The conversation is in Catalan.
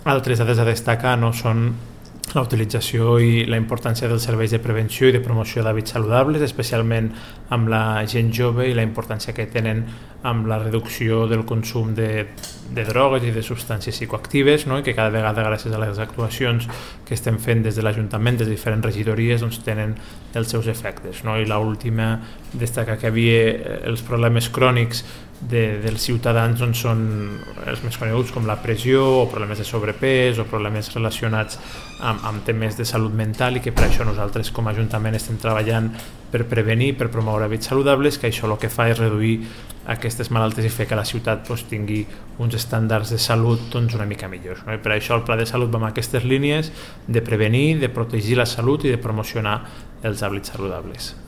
Altres dades a destacar no són la utilització i la importància dels serveis de prevenció i de promoció d'hàbits saludables, especialment amb la gent jove, i la importància que tenen amb la reducció del consum de drogues i de substàncies psicoactives, no? I que cada vegada, gràcies a les actuacions que estem fent des de l'Ajuntament, des de diferents regidories, doncs tenen els seus efectes, no? I l'última destaca que els problemes crònics dels ciutadans doncs, són els més coneguts com la pressió o problemes de sobrepès o problemes relacionats amb temes de salut mental, i que per això nosaltres com a Ajuntament estem treballant per prevenir, per promoure hàbits saludables, que això el que fa és reduir aquestes malalties i fer que la ciutat doncs, tingui uns estàndards de salut doncs, una mica millors, no? I per això el Pla de Salut va amb aquestes línies de prevenir, de protegir la salut i de promocionar els hàbits saludables.